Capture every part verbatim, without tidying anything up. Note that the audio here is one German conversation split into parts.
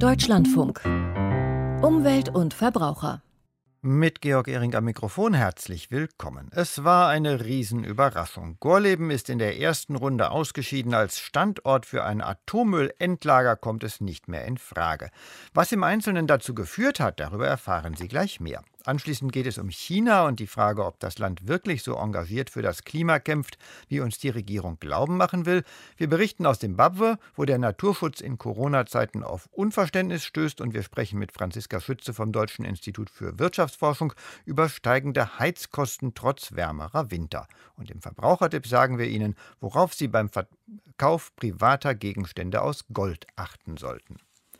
Deutschlandfunk. Umwelt und Verbraucher. Mit Georg Ehring am Mikrofon herzlich willkommen. Es war eine Riesenüberraschung. Gorleben ist in der ersten Runde ausgeschieden. Als Standort für ein Atommüllendlager kommt es nicht mehr in Frage. Was im Einzelnen dazu geführt hat, darüber erfahren Sie gleich mehr. Anschließend geht es um China und die Frage, ob das Land wirklich so engagiert für das Klima kämpft, wie uns die Regierung glauben machen will. Wir berichten aus Simbabwe, wo der Naturschutz in Corona-Zeiten auf Unverständnis stößt, und wir sprechen mit Franziska Schütze vom Deutschen Institut für Wirtschaftsforschung über steigende Heizkosten trotz wärmerer Winter. Und im Verbrauchertipp sagen wir Ihnen, worauf Sie beim Verkauf privater Gegenstände aus Gold achten sollten.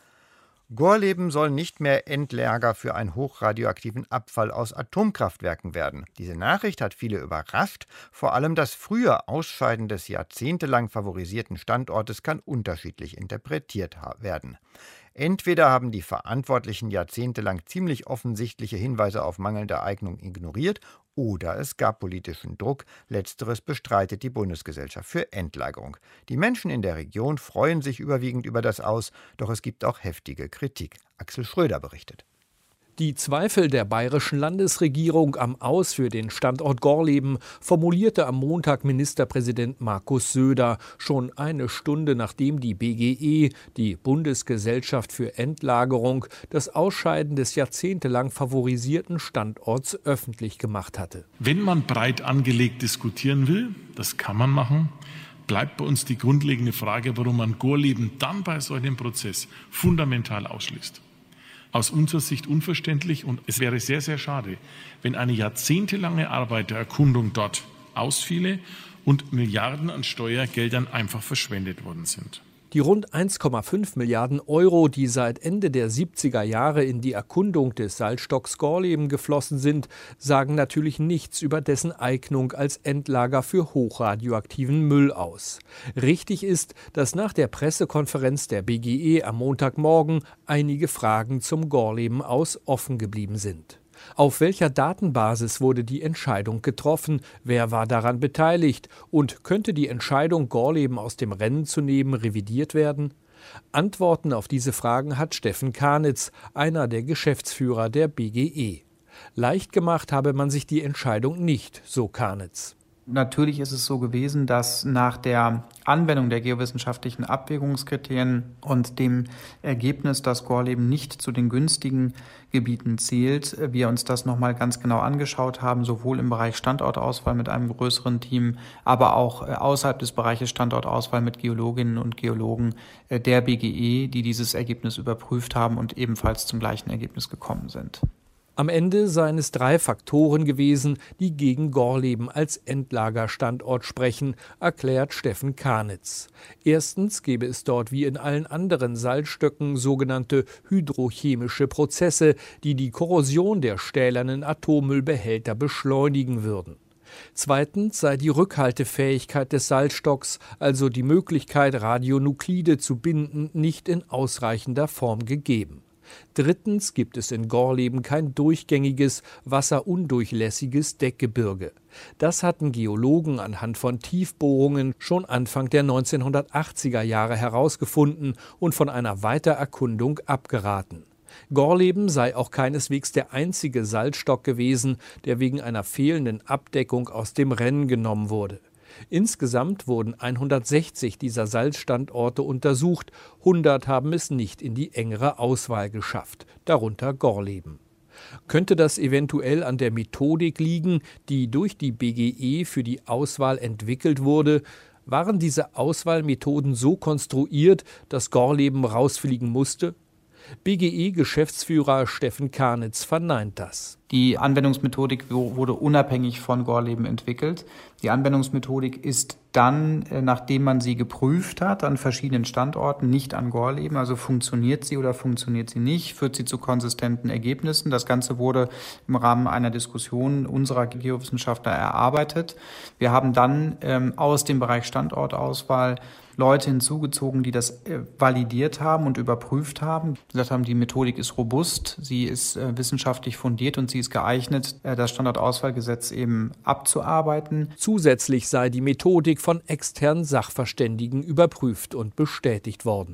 Gorleben soll nicht mehr Endlager für einen hochradioaktiven Abfall aus Atomkraftwerken werden. Diese Nachricht hat viele überrascht. Vor allem das frühe Ausscheiden des jahrzehntelang favorisierten Standortes kann unterschiedlich interpretiert werden. Entweder haben die Verantwortlichen jahrzehntelang ziemlich offensichtliche Hinweise auf mangelnde Eignung ignoriert, oder es gab politischen Druck. Letzteres bestreitet die Bundesgesellschaft für Endlagerung. Die Menschen in der Region freuen sich überwiegend über das Aus, doch es gibt auch heftige Kritik. Axel Schröder berichtet. Die Zweifel der bayerischen Landesregierung am Aus für den Standort Gorleben formulierte am Montag Ministerpräsident Markus Söder, schon eine Stunde nachdem die B G E, die Bundesgesellschaft für Endlagerung, das Ausscheiden des jahrzehntelang favorisierten Standorts öffentlich gemacht hatte. Wenn man breit angelegt diskutieren will, das kann man machen, bleibt bei uns die grundlegende Frage, warum man Gorleben dann bei so einem Prozess fundamental ausschließt. Aus unserer Sicht unverständlich, und es wäre sehr, sehr schade, wenn eine jahrzehntelange Arbeit der Erkundung dort ausfiele und Milliarden an Steuergeldern einfach verschwendet worden sind. Die rund eins Komma fünf Milliarden Euro, die seit Ende der siebziger Jahre in die Erkundung des Salzstocks Gorleben geflossen sind, sagen natürlich nichts über dessen Eignung als Endlager für hochradioaktiven Müll aus. Richtig ist, dass nach der Pressekonferenz der B G E am Montagmorgen einige Fragen zum Gorleben aus offen geblieben sind. Auf welcher Datenbasis wurde die Entscheidung getroffen? Wer war daran beteiligt? Und könnte die Entscheidung, Gorleben aus dem Rennen zu nehmen, revidiert werden? Antworten auf diese Fragen hat Steffen Kanitz, einer der Geschäftsführer der B G E. Leicht gemacht habe man sich die Entscheidung nicht, so Kanitz. Natürlich ist es so gewesen, dass nach der Anwendung der geowissenschaftlichen Abwägungskriterien und dem Ergebnis, dass Gorleben nicht zu den günstigen Gebieten zählt, wir uns das nochmal ganz genau angeschaut haben, sowohl im Bereich Standortauswahl mit einem größeren Team, aber auch außerhalb des Bereiches Standortauswahl mit Geologinnen und Geologen der B G E, die dieses Ergebnis überprüft haben und ebenfalls zum gleichen Ergebnis gekommen sind. Am Ende seien es drei Faktoren gewesen, die gegen Gorleben als Endlagerstandort sprechen, erklärt Steffen Kanitz. Erstens gebe es dort wie in allen anderen Salzstöcken sogenannte hydrochemische Prozesse, die die Korrosion der stählernen Atommüllbehälter beschleunigen würden. Zweitens sei die Rückhaltefähigkeit des Salzstocks, also die Möglichkeit, Radionuklide zu binden, nicht in ausreichender Form gegeben. Drittens gibt es in Gorleben kein durchgängiges, wasserundurchlässiges Deckgebirge. Das hatten Geologen anhand von Tiefbohrungen schon Anfang der neunzehnhundertachtziger Jahre herausgefunden und von einer Weitererkundung abgeraten. Gorleben sei auch keineswegs der einzige Salzstock gewesen, der wegen einer fehlenden Abdeckung aus dem Rennen genommen wurde. Insgesamt wurden hundertsechzig dieser Salzstandorte untersucht, hundert haben es nicht in die engere Auswahl geschafft, darunter Gorleben. Könnte das eventuell an der Methodik liegen, die durch die B G E für die Auswahl entwickelt wurde? Waren diese Auswahlmethoden so konstruiert, dass Gorleben rausfliegen musste? B G E-Geschäftsführer Steffen Kanitz verneint das. Die Anwendungsmethodik wurde unabhängig von Gorleben entwickelt. Die Anwendungsmethodik ist dann, nachdem man sie geprüft hat, an verschiedenen Standorten, nicht an Gorleben, also funktioniert sie oder funktioniert sie nicht, führt sie zu konsistenten Ergebnissen. Das Ganze wurde im Rahmen einer Diskussion unserer Geowissenschaftler erarbeitet. Wir haben dann ähm, aus dem Bereich Standortauswahl Leute hinzugezogen, die das äh, validiert haben und überprüft haben, die gesagt haben, die Methodik ist robust, sie ist äh, wissenschaftlich fundiert und sie ist geeignet, äh, das Standortauswahlgesetz eben abzuarbeiten. Zusätzlich sei die Methodik von externen Sachverständigen überprüft und bestätigt worden.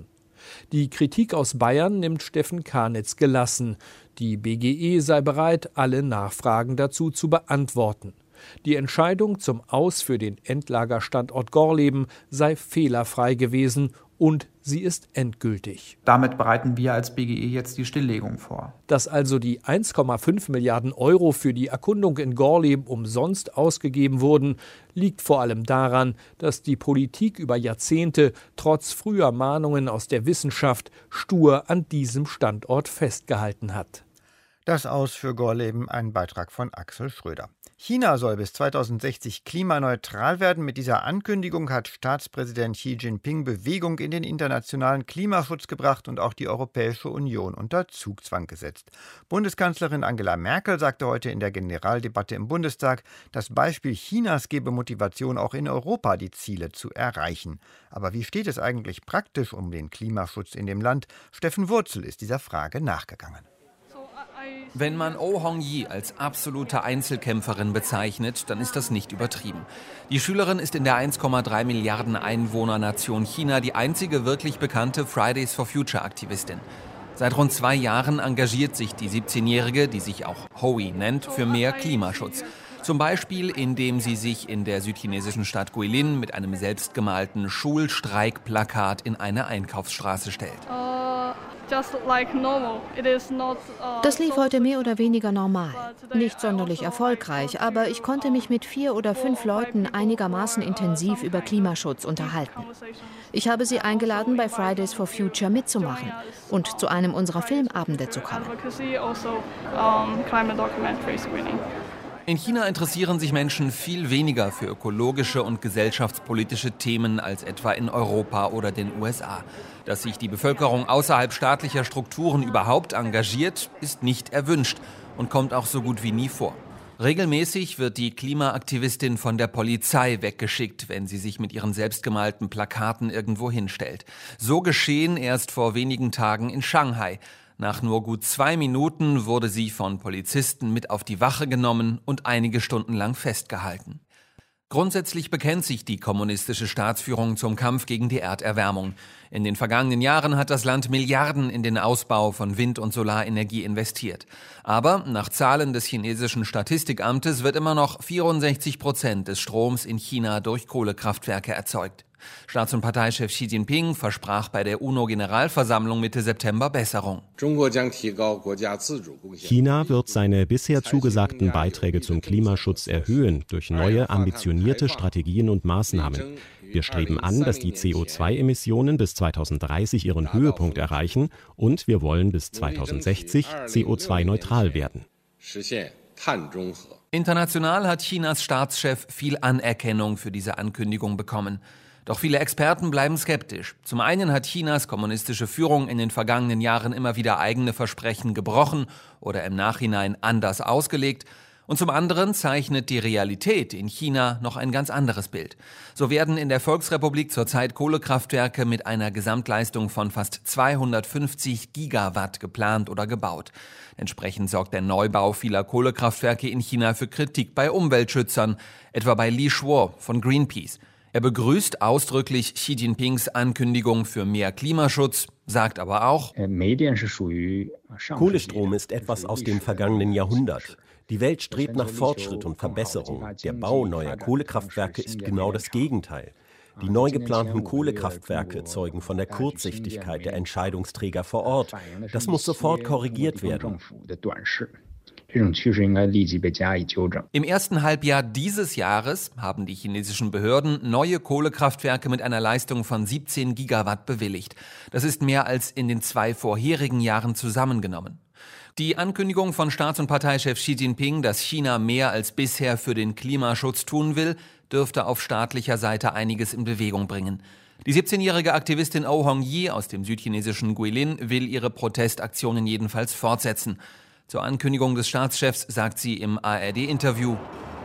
Die Kritik aus Bayern nimmt Steffen Karnitz gelassen. Die B G E sei bereit, alle Nachfragen dazu zu beantworten. Die Entscheidung zum Aus für den Endlagerstandort Gorleben sei fehlerfrei gewesen und sie ist endgültig. Damit bereiten wir als B G E jetzt die Stilllegung vor. Dass also die eins Komma fünf Milliarden Euro für die Erkundung in Gorleben umsonst ausgegeben wurden, liegt vor allem daran, dass die Politik über Jahrzehnte trotz früher Mahnungen aus der Wissenschaft stur an diesem Standort festgehalten hat. Das Aus für Gorleben, ein Beitrag von Axel Schröder. China soll bis zweitausendsechzig klimaneutral werden. Mit dieser Ankündigung hat Staatspräsident Xi Jinping Bewegung in den internationalen Klimaschutz gebracht und auch die Europäische Union unter Zugzwang gesetzt. Bundeskanzlerin Angela Merkel sagte heute in der Generaldebatte im Bundestag, das Beispiel Chinas gebe Motivation, auch in Europa die Ziele zu erreichen. Aber wie steht es eigentlich praktisch um den Klimaschutz in dem Land? Steffen Wurzel ist dieser Frage nachgegangen. Wenn man Oh Hong-yi als absolute Einzelkämpferin bezeichnet, dann ist das nicht übertrieben. Die Schülerin ist in der eins Komma drei Milliarden Einwohner-Nation China die einzige wirklich bekannte Fridays for Future-Aktivistin. Seit rund zwei Jahren engagiert sich die siebzehnjährige, die sich auch Hui nennt, für mehr Klimaschutz. Zum Beispiel, indem sie sich in der südchinesischen Stadt Guilin mit einem selbstgemalten Schulstreikplakat in eine Einkaufsstraße stellt. Das lief heute mehr oder weniger normal. Nicht sonderlich erfolgreich, aber ich konnte mich mit vier oder fünf Leuten einigermaßen intensiv über Klimaschutz unterhalten. Ich habe sie eingeladen, bei Fridays for Future mitzumachen und zu einem unserer Filmabende zu kommen. In China interessieren sich Menschen viel weniger für ökologische und gesellschaftspolitische Themen als etwa in Europa oder den U S A. Dass sich die Bevölkerung außerhalb staatlicher Strukturen überhaupt engagiert, ist nicht erwünscht und kommt auch so gut wie nie vor. Regelmäßig wird die Klimaaktivistin von der Polizei weggeschickt, wenn sie sich mit ihren selbstgemalten Plakaten irgendwo hinstellt. So geschehen erst vor wenigen Tagen in Shanghai. Nach nur gut zwei Minuten wurde sie von Polizisten mit auf die Wache genommen und einige Stunden lang festgehalten. Grundsätzlich bekennt sich die kommunistische Staatsführung zum Kampf gegen die Erderwärmung. In den vergangenen Jahren hat das Land Milliarden in den Ausbau von Wind- und Solarenergie investiert. Aber nach Zahlen des chinesischen Statistikamtes wird immer noch vierundsechzig Prozent des Stroms in China durch Kohlekraftwerke erzeugt. Staats- und Parteichef Xi Jinping versprach bei der UNO-Generalversammlung Mitte September Besserung. China wird seine bisher zugesagten Beiträge zum Klimaschutz erhöhen durch neue, ambitionierte Strategien und Maßnahmen. Wir streben an, dass die C O zwei Emissionen bis zweitausenddreißig ihren Höhepunkt erreichen und wir wollen bis zweitausendsechzig C O zwei neutral werden. International hat Chinas Staatschef viel Anerkennung für diese Ankündigung bekommen. Doch viele Experten bleiben skeptisch. Zum einen hat Chinas kommunistische Führung in den vergangenen Jahren immer wieder eigene Versprechen gebrochen oder im Nachhinein anders ausgelegt. Und zum anderen zeichnet die Realität in China noch ein ganz anderes Bild. So werden in der Volksrepublik zurzeit Kohlekraftwerke mit einer Gesamtleistung von fast zweihundertfünfzig Gigawatt geplant oder gebaut. Entsprechend sorgt der Neubau vieler Kohlekraftwerke in China für Kritik bei Umweltschützern, etwa bei Li Shuo von Greenpeace. Er begrüßt ausdrücklich Xi Jinpings Ankündigung für mehr Klimaschutz, sagt aber auch: Kohlestrom ist etwas aus dem vergangenen Jahrhundert. Die Welt strebt nach Fortschritt und Verbesserung. Der Bau neuer Kohlekraftwerke ist genau das Gegenteil. Die neu geplanten Kohlekraftwerke zeugen von der Kurzsichtigkeit der Entscheidungsträger vor Ort. Das muss sofort korrigiert werden. Im ersten Halbjahr dieses Jahres haben die chinesischen Behörden neue Kohlekraftwerke mit einer Leistung von siebzehn Gigawatt bewilligt. Das ist mehr als in den zwei vorherigen Jahren zusammengenommen. Die Ankündigung von Staats- und Parteichef Xi Jinping, dass China mehr als bisher für den Klimaschutz tun will, dürfte auf staatlicher Seite einiges in Bewegung bringen. Die siebzehnjährige Aktivistin Oh Hong-yi aus dem südchinesischen Guilin will ihre Protestaktionen jedenfalls fortsetzen. Zur Ankündigung des Staatschefs sagt sie im A R D-Interview: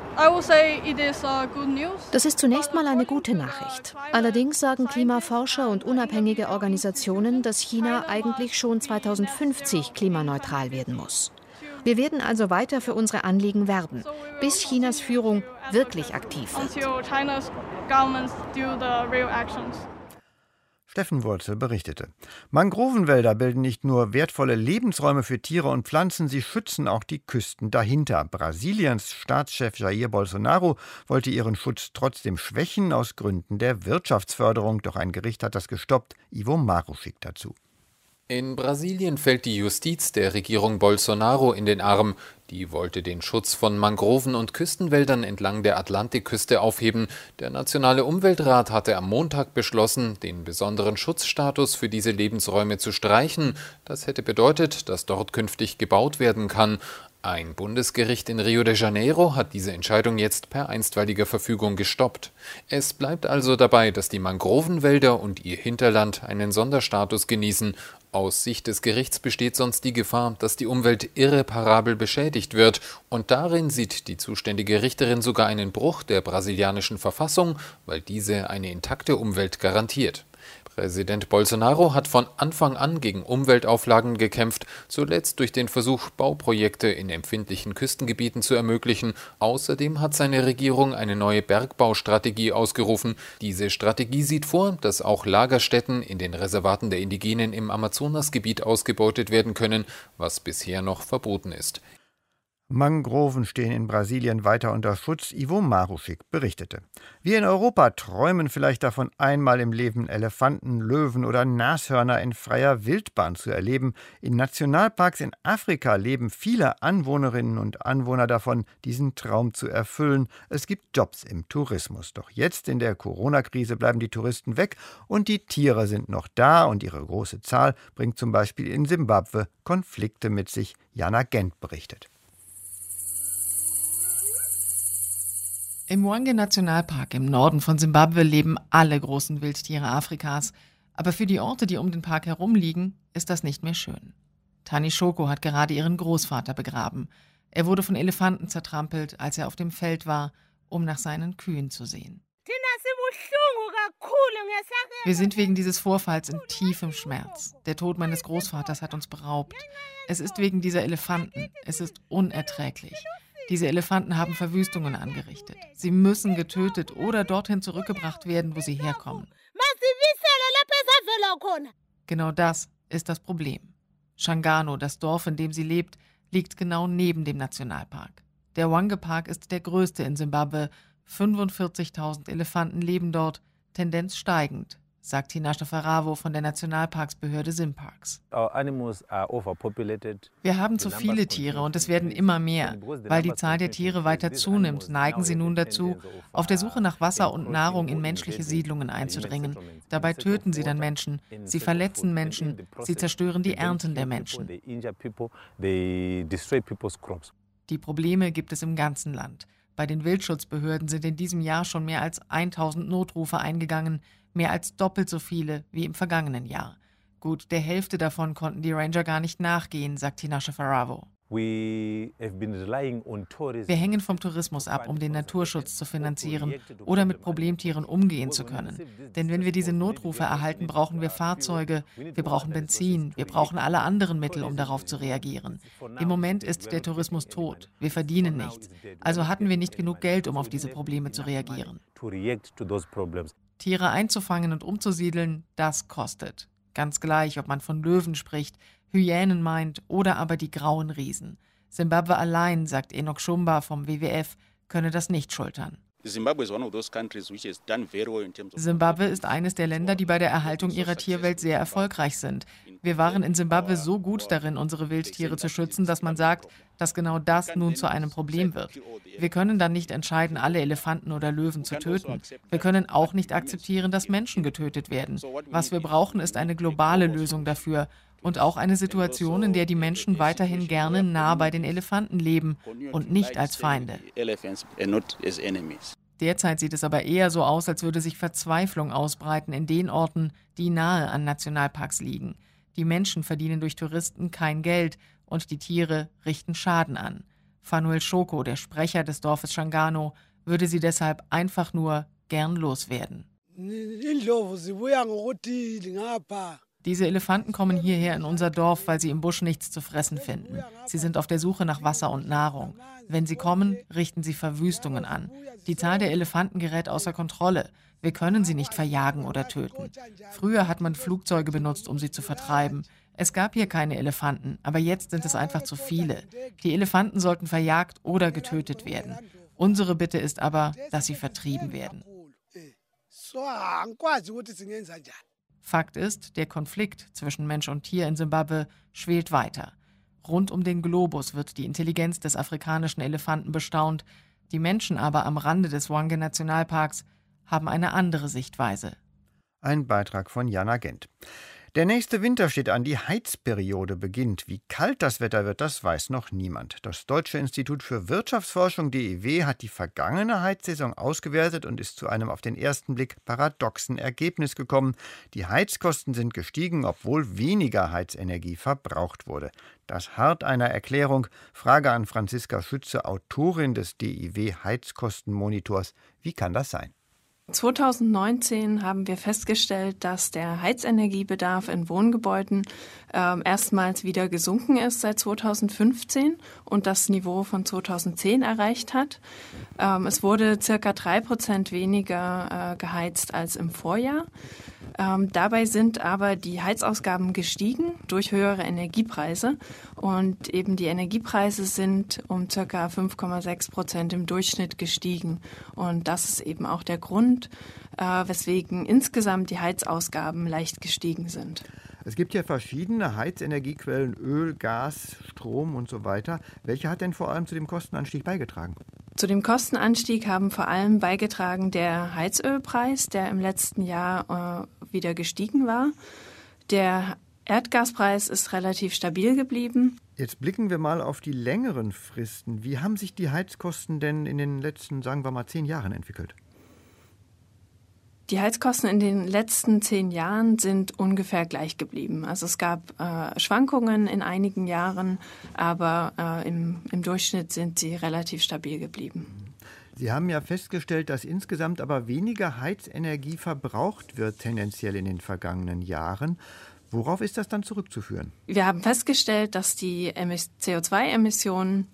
Das ist zunächst mal eine gute Nachricht. Allerdings sagen Klimaforscher und unabhängige Organisationen, dass China eigentlich schon zweitausendfünfzig klimaneutral werden muss. Wir werden also weiter für unsere Anliegen werben, bis Chinas Führung wirklich aktiv wird. Steffen Wurzel berichtete. Mangrovenwälder bilden nicht nur wertvolle Lebensräume für Tiere und Pflanzen, sie schützen auch die Küsten dahinter. Brasiliens Staatschef Jair Bolsonaro wollte ihren Schutz trotzdem schwächen aus Gründen der Wirtschaftsförderung. Doch ein Gericht hat das gestoppt. Ivo Maruschik dazu. In Brasilien fällt die Justiz der Regierung Bolsonaro in den Arm. Die wollte den Schutz von Mangroven- und Küstenwäldern entlang der Atlantikküste aufheben. Der Nationale Umweltrat hatte am Montag beschlossen, den besonderen Schutzstatus für diese Lebensräume zu streichen. Das hätte bedeutet, dass dort künftig gebaut werden kann. Ein Bundesgericht in Rio de Janeiro hat diese Entscheidung jetzt per einstweiliger Verfügung gestoppt. Es bleibt also dabei, dass die Mangrovenwälder und ihr Hinterland einen Sonderstatus genießen. Aus Sicht des Gerichts besteht sonst die Gefahr, dass die Umwelt irreparabel beschädigt wird. Und darin sieht die zuständige Richterin sogar einen Bruch der brasilianischen Verfassung, weil diese eine intakte Umwelt garantiert. Präsident Bolsonaro hat von Anfang an gegen Umweltauflagen gekämpft, zuletzt durch den Versuch, Bauprojekte in empfindlichen Küstengebieten zu ermöglichen. Außerdem hat seine Regierung eine neue Bergbaustrategie ausgerufen. Diese Strategie sieht vor, dass auch Lagerstätten in den Reservaten der Indigenen im Amazonasgebiet ausgebeutet werden können, was bisher noch verboten ist. Mangroven stehen in Brasilien weiter unter Schutz, Ivo Maruschik berichtete. Wir in Europa träumen vielleicht davon, einmal im Leben Elefanten, Löwen oder Nashörner in freier Wildbahn zu erleben. In Nationalparks in Afrika leben viele Anwohnerinnen und Anwohner davon, diesen Traum zu erfüllen. Es gibt Jobs im Tourismus. Doch jetzt in der Corona-Krise bleiben die Touristen weg und die Tiere sind noch da und ihre große Zahl bringt zum Beispiel in Simbabwe Konflikte mit sich. Jana Gent berichtet. Im Hwange-Nationalpark im Norden von Simbabwe leben alle großen Wildtiere Afrikas. Aber für die Orte, die um den Park herum liegen, ist das nicht mehr schön. Tani Shoko hat gerade ihren Großvater begraben. Er wurde von Elefanten zertrampelt, als er auf dem Feld war, um nach seinen Kühen zu sehen. Wir sind wegen dieses Vorfalls in tiefem Schmerz. Der Tod meines Großvaters hat uns beraubt. Es ist wegen dieser Elefanten. Es ist unerträglich. Diese Elefanten haben Verwüstungen angerichtet. Sie müssen getötet oder dorthin zurückgebracht werden, wo sie herkommen. Genau das ist das Problem. Shangano, das Dorf, in dem sie lebt, liegt genau neben dem Nationalpark. Der Hwange-Park ist der größte in Simbabwe. fünfundvierzigtausend Elefanten leben dort, Tendenz steigend, sagt Tinashe Faravo von der Nationalparksbehörde Simparks. Wir haben zu viele Tiere und es werden immer mehr. Weil die Zahl der Tiere weiter zunimmt, neigen sie nun dazu, auf der Suche nach Wasser und Nahrung in menschliche Siedlungen einzudringen. Dabei töten sie dann Menschen, sie verletzen Menschen, sie zerstören die Ernten der Menschen. Die Probleme gibt es im ganzen Land. Bei den Wildschutzbehörden sind in diesem Jahr schon mehr als tausend Notrufe eingegangen, mehr als doppelt so viele wie im vergangenen Jahr. Gut der Hälfte davon konnten die Ranger gar nicht nachgehen, sagt Tinashe Faravo. Wir hängen vom Tourismus ab, um den Naturschutz zu finanzieren oder mit Problemtieren umgehen zu können. Denn wenn wir diese Notrufe erhalten, brauchen wir Fahrzeuge, wir brauchen Benzin, wir brauchen alle anderen Mittel, um darauf zu reagieren. Im Moment ist der Tourismus tot, wir verdienen nichts. Also hatten wir nicht genug Geld, um auf diese Probleme zu reagieren. Tiere einzufangen und umzusiedeln, das kostet. Ganz gleich, ob man von Löwen spricht, Hyänen meint oder aber die grauen Riesen. Simbabwe allein, sagt Enoch Shumba vom W W F, könne das nicht schultern. Simbabwe ist eines der Länder, die bei der Erhaltung ihrer Tierwelt sehr erfolgreich sind. Wir waren in Simbabwe so gut darin, unsere Wildtiere zu schützen, dass man sagt, dass genau das nun zu einem Problem wird. Wir können dann nicht entscheiden, alle Elefanten oder Löwen zu töten. Wir können auch nicht akzeptieren, dass Menschen getötet werden. Was wir brauchen, ist eine globale Lösung dafür. Und auch eine Situation, in der die Menschen weiterhin gerne nah bei den Elefanten leben und nicht als Feinde. Derzeit sieht es aber eher so aus, als würde sich Verzweiflung ausbreiten in den Orten, die nahe an Nationalparks liegen. Die Menschen verdienen durch Touristen kein Geld und die Tiere richten Schaden an. Fanuel Shoko, der Sprecher des Dorfes Shangano, würde sie deshalb einfach nur gern loswerden. Diese Elefanten kommen hierher in unser Dorf, weil sie im Busch nichts zu fressen finden. Sie sind auf der Suche nach Wasser und Nahrung. Wenn sie kommen, richten sie Verwüstungen an. Die Zahl der Elefanten gerät außer Kontrolle. Wir können sie nicht verjagen oder töten. Früher hat man Flugzeuge benutzt, um sie zu vertreiben. Es gab hier keine Elefanten, aber jetzt sind es einfach zu viele. Die Elefanten sollten verjagt oder getötet werden. Unsere Bitte ist aber, dass sie vertrieben werden. Fakt ist, der Konflikt zwischen Mensch und Tier in Simbabwe schwelt weiter. Rund um den Globus wird die Intelligenz des afrikanischen Elefanten bestaunt. Die Menschen aber am Rande des Hwange-Nationalparks haben eine andere Sichtweise. Ein Beitrag von Jana Gent. Der nächste Winter steht an, die Heizperiode beginnt. Wie kalt das Wetter wird, das weiß noch niemand. Das Deutsche Institut für Wirtschaftsforschung D I W hat die vergangene Heizsaison ausgewertet und ist zu einem auf den ersten Blick paradoxen Ergebnis gekommen. Die Heizkosten sind gestiegen, obwohl weniger Heizenergie verbraucht wurde. Das harrt einer Erklärung. Frage an Franziska Schütze, Autorin des D I W-Heizkostenmonitors. Wie kann das sein? zweitausendneunzehn haben wir festgestellt, dass der Heizenergiebedarf in Wohngebäuden äh, erstmals wieder gesunken ist seit zweitausendfünfzehn und das Niveau von zweitausendzehn erreicht hat. Ähm, es wurde circa drei Prozent weniger äh, geheizt als im Vorjahr. Ähm, dabei sind aber die Heizausgaben gestiegen durch höhere Energiepreise und eben die Energiepreise sind um circa fünf Komma sechs Prozent im Durchschnitt gestiegen und das ist eben auch der Grund, äh, weswegen insgesamt die Heizausgaben leicht gestiegen sind. Es gibt ja verschiedene Heizenergiequellen, Öl, Gas, Strom und so weiter. Welche hat denn vor allem zu dem Kostenanstieg beigetragen? Zu dem Kostenanstieg haben vor allem beigetragen der Heizölpreis, der im letzten Jahr äh, wieder gestiegen war. Der Erdgaspreis ist relativ stabil geblieben. Jetzt blicken wir mal auf die längeren Fristen. Wie haben sich die Heizkosten denn in den letzten, sagen wir mal, zehn Jahren entwickelt? Die Heizkosten in den letzten zehn Jahren sind ungefähr gleich geblieben. Also es gab äh, Schwankungen in einigen Jahren, aber äh, im, im Durchschnitt sind sie relativ stabil geblieben. Sie haben ja festgestellt, dass insgesamt aber weniger Heizenergie verbraucht wird, tendenziell in den vergangenen Jahren. Worauf ist das dann zurückzuführen? Wir haben festgestellt, dass die C O zwei Emissionen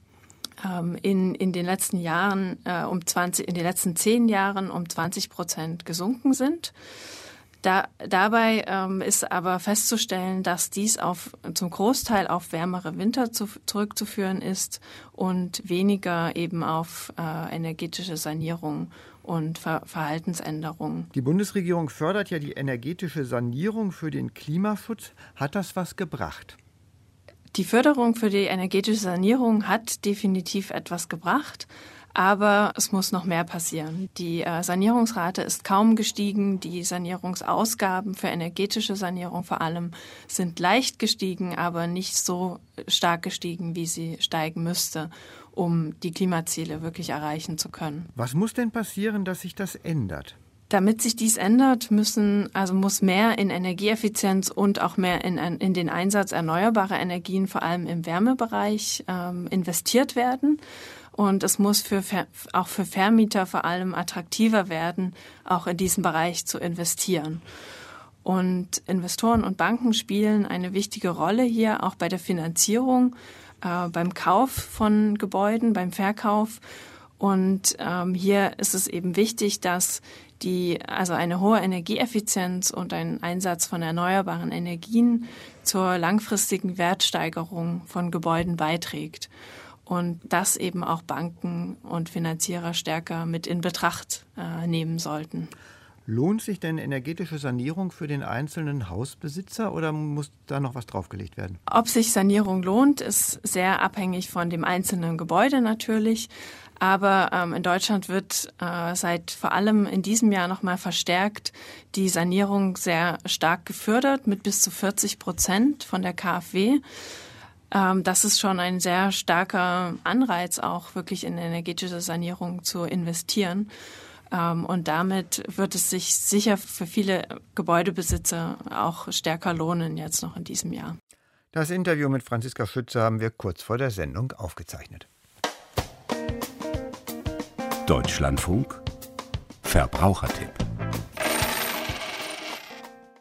In, in den letzten Jahren, äh, um zwanzig, in den letzten zehn Jahren um zwanzig Prozent gesunken sind. Da, dabei ähm, ist aber festzustellen, dass dies auf, zum Großteil auf wärmere Winter zu, zurückzuführen ist und weniger eben auf äh, energetische Sanierung und Ver- Verhaltensänderungen. Die Bundesregierung fördert ja die energetische Sanierung für den Klimaschutz. Hat das was gebracht? Die Förderung für die energetische Sanierung hat definitiv etwas gebracht, aber es muss noch mehr passieren. Die äh, Sanierungsrate ist kaum gestiegen, die Sanierungsausgaben für energetische Sanierung vor allem sind leicht gestiegen, aber nicht so stark gestiegen, wie sie steigen müsste, um die Klimaziele wirklich erreichen zu können. Was muss denn passieren, dass sich das ändert? Damit sich dies ändert, müssen, also muss mehr in Energieeffizienz und auch mehr in, in den Einsatz erneuerbarer Energien, vor allem im Wärmebereich, ähm, investiert werden. Und es muss für, auch für Vermieter vor allem attraktiver werden, auch in diesen Bereich zu investieren. Und Investoren und Banken spielen eine wichtige Rolle hier, auch bei der Finanzierung, äh, beim Kauf von Gebäuden, beim Verkauf. Und ähm, hier ist es eben wichtig, dass die, also eine hohe Energieeffizienz und ein Einsatz von erneuerbaren Energien zur langfristigen Wertsteigerung von Gebäuden beiträgt. Und das eben auch Banken und Finanzierer stärker mit in Betracht äh, nehmen sollten. Lohnt sich denn energetische Sanierung für den einzelnen Hausbesitzer oder muss da noch was draufgelegt werden? Ob sich Sanierung lohnt, ist sehr abhängig von dem einzelnen Gebäude natürlich. Aber ähm, in Deutschland wird äh, seit vor allem in diesem Jahr nochmal verstärkt die Sanierung sehr stark gefördert mit bis zu vierzig Prozent von der K f W. Ähm, das ist schon ein sehr starker Anreiz, auch wirklich in energetische Sanierung zu investieren. Ähm, und damit wird es sich sicher für viele Gebäudebesitzer auch stärker lohnen jetzt noch in diesem Jahr. Das Interview mit Franziska Schütze haben wir kurz vor der Sendung aufgezeichnet. Deutschlandfunk Verbrauchertipp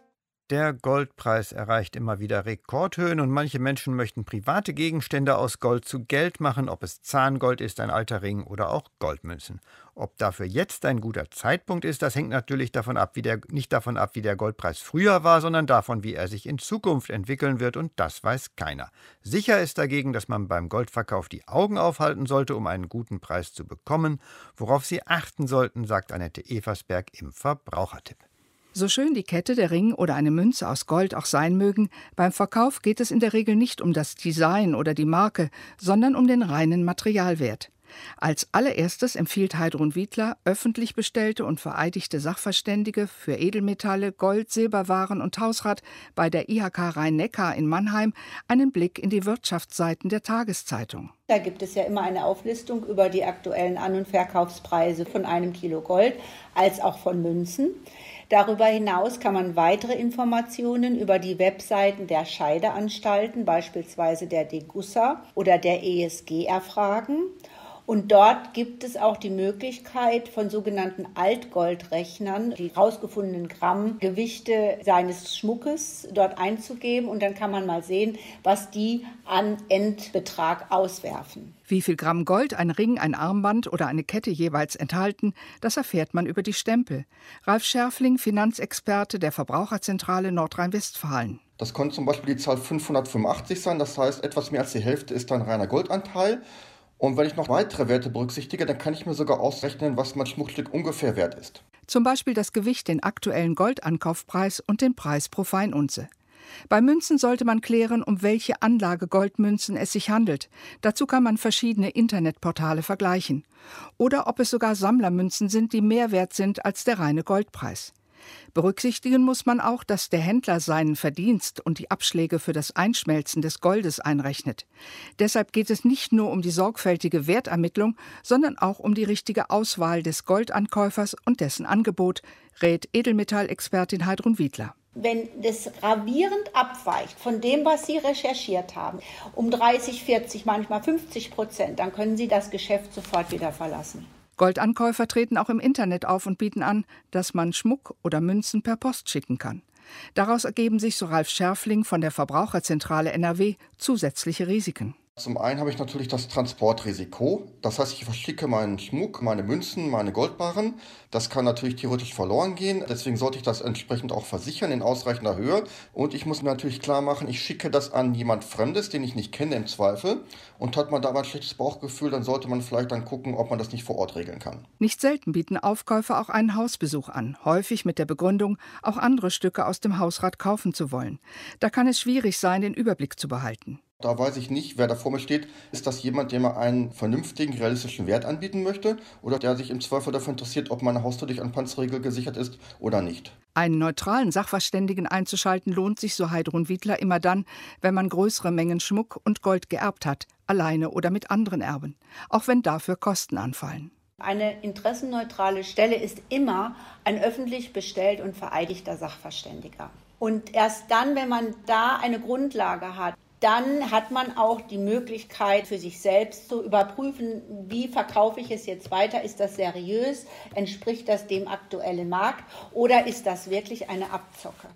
Der Goldpreis erreicht immer wieder Rekordhöhen und manche Menschen möchten private Gegenstände aus Gold zu Geld machen, ob es Zahngold ist, ein alter Ring oder auch Goldmünzen. Ob dafür jetzt ein guter Zeitpunkt ist, das hängt natürlich davon ab, wie der, nicht davon ab, wie der Goldpreis früher war, sondern davon, wie er sich in Zukunft entwickeln wird, und das weiß keiner. Sicher ist dagegen, dass man beim Goldverkauf die Augen aufhalten sollte, um einen guten Preis zu bekommen. Worauf Sie achten sollten, sagt Annette Eversberg im Verbrauchertipp. So schön die Kette, der Ring oder eine Münze aus Gold auch sein mögen, beim Verkauf geht es in der Regel nicht um das Design oder die Marke, sondern um den reinen Materialwert. Als allererstes empfiehlt Heidrun Wiedler öffentlich bestellte und vereidigte Sachverständige für Edelmetalle, Gold, Silberwaren und Hausrat bei der I H K Rhein-Neckar in Mannheim einen Blick in die Wirtschaftsseiten der Tageszeitung. Da gibt es ja immer eine Auflistung über die aktuellen An- und Verkaufspreise von einem Kilo Gold als auch von Münzen. Darüber hinaus kann man weitere Informationen über die Webseiten der Scheideanstalten, beispielsweise der Degussa oder der E S G, erfragen. Und dort gibt es auch die Möglichkeit, von sogenannten Altgoldrechnern die herausgefundenen Grammgewichte seines Schmuckes dort einzugeben. Und dann kann man mal sehen, was die an Endbetrag auswerfen. Wie viel Gramm Gold ein Ring, ein Armband oder eine Kette jeweils enthalten, das erfährt man über die Stempel. Ralf Scherfling, Finanzexperte der Verbraucherzentrale Nordrhein-Westfalen. Das könnte zum Beispiel die Zahl fünfhundertfünfundachtzig sein, das heißt, etwas mehr als die Hälfte ist dann reiner Goldanteil. Und wenn ich noch weitere Werte berücksichtige, dann kann ich mir sogar ausrechnen, was mein Schmuckstück ungefähr wert ist. Zum Beispiel das Gewicht, den aktuellen Goldankaufpreis und den Preis pro Feinunze. Bei Münzen sollte man klären, um welche Anlage Goldmünzen es sich handelt. Dazu kann man verschiedene Internetportale vergleichen. Oder ob es sogar Sammlermünzen sind, die mehr wert sind als der reine Goldpreis. Berücksichtigen muss man auch, dass der Händler seinen Verdienst und die Abschläge für das Einschmelzen des Goldes einrechnet. Deshalb geht es nicht nur um die sorgfältige Wertermittlung, sondern auch um die richtige Auswahl des Goldankäufers und dessen Angebot, rät Edelmetallexpertin Heidrun Wiedler. Wenn das gravierend abweicht von dem, was Sie recherchiert haben, um dreißig, vierzig, manchmal fünfzig Prozent, dann können Sie das Geschäft sofort wieder verlassen. Goldankäufer treten auch im Internet auf und bieten an, dass man Schmuck oder Münzen per Post schicken kann. Daraus ergeben sich, so Ralf Scherfling von der Verbraucherzentrale N R W, zusätzliche Risiken. Zum einen habe ich natürlich das Transportrisiko. Das heißt, ich verschicke meinen Schmuck, meine Münzen, meine Goldbarren. Das kann natürlich theoretisch verloren gehen. Deswegen sollte ich das entsprechend auch versichern in ausreichender Höhe. Und ich muss mir natürlich klar machen, ich schicke das an jemand Fremdes, den ich nicht kenne im Zweifel. Und hat man da aber ein schlechtes Bauchgefühl, dann sollte man vielleicht dann gucken, ob man das nicht vor Ort regeln kann. Nicht selten bieten Aufkäufer auch einen Hausbesuch an. Häufig mit der Begründung, auch andere Stücke aus dem Hausrat kaufen zu wollen. Da kann es schwierig sein, den Überblick zu behalten. Da weiß ich nicht, wer da vor mir steht. Ist das jemand, der mir einen vernünftigen, realistischen Wert anbieten möchte? Oder der sich im Zweifel dafür interessiert, ob meine Haustür durch einen Panzerriegel gesichert ist oder nicht? Einen neutralen Sachverständigen einzuschalten lohnt sich, so Heidrun Wiedler, immer dann, wenn man größere Mengen Schmuck und Gold geerbt hat, alleine oder mit anderen Erben. Auch wenn dafür Kosten anfallen. Eine interessenneutrale Stelle ist immer ein öffentlich bestellt und vereidigter Sachverständiger. Und erst dann, wenn man da eine Grundlage hat, dann hat man auch die Möglichkeit für sich selbst zu überprüfen, wie verkaufe ich es jetzt weiter, ist das seriös, entspricht das dem aktuellen Markt oder ist das wirklich eine Abzocke?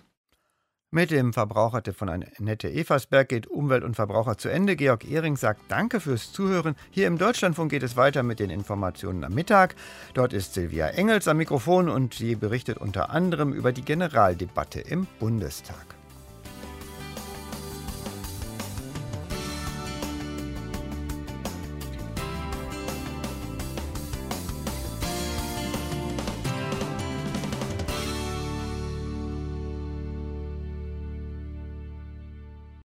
Mit dem Verbrauchertipp von Annette Eversberg geht Umwelt und Verbraucher zu Ende. Georg Ehring sagt Danke fürs Zuhören. Hier im Deutschlandfunk geht es weiter mit den Informationen am Mittag. Dort ist Silvia Engels am Mikrofon und sie berichtet unter anderem über die Generaldebatte im Bundestag.